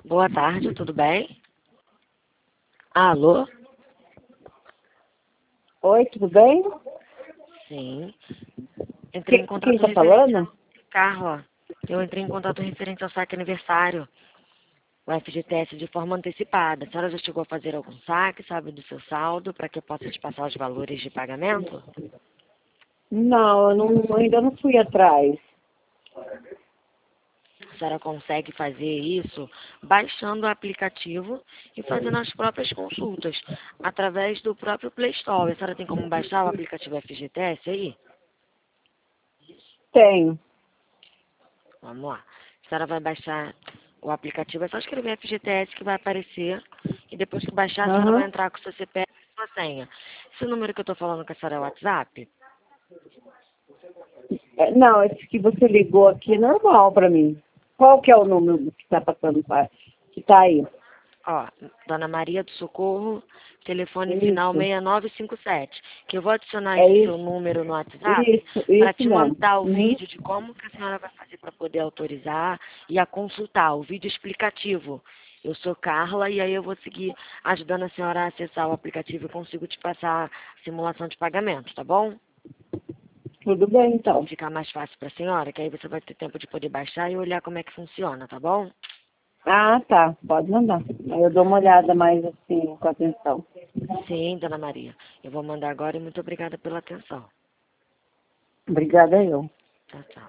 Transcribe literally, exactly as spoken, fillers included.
Boa tarde, tudo bem? Alô? Oi, tudo bem? Sim. Entrei Que, em quem contato tá referente falando? ao Carla. Eu entrei em contato referente ao saque aniversário, o F G T S de forma antecipada. A senhora já chegou a fazer algum saque, sabe, do seu saldo, para que eu possa te passar os valores de pagamento? Não, eu não, ainda não fui atrás. A senhora consegue fazer isso baixando o aplicativo e fazendo as próprias consultas, através do próprio Play Store. A senhora tem como baixar o aplicativo F G T S aí? Tenho. Vamos lá. A senhora vai baixar o aplicativo, é só escrever F G T S que vai aparecer. E depois que baixar, a senhora vai Aham. entrar com o seu C P F e sua senha. Esse número que eu estou falando com a senhora é o WhatsApp? É, não, esse que você ligou aqui é normal pra mim. Qual que é o número que tá passando, pra- que tá aí? Ó, Dona Maria do Socorro, telefone final Isso, seis nove cinco sete. Que eu vou adicionar é esse seu isso, número no WhatsApp isso, para isso te mesmo. mandar o Uhum. vídeo de como que a senhora vai fazer para poder autorizar e a consultar, o vídeo explicativo. Eu sou Carla e aí eu vou seguir ajudando a senhora a acessar o aplicativo e consigo te passar a simulação de pagamento, tá bom? Tudo bem, então. Ficar mais fácil para a senhora, que aí você vai ter tempo de poder baixar e olhar como é que funciona, tá bom? Ah, tá. Pode mandar. Aí eu dou uma olhada mais assim, com atenção. Sim, Dona Maria. Eu vou mandar agora e muito obrigada pela atenção. Obrigada, eu. Tchau, tchau.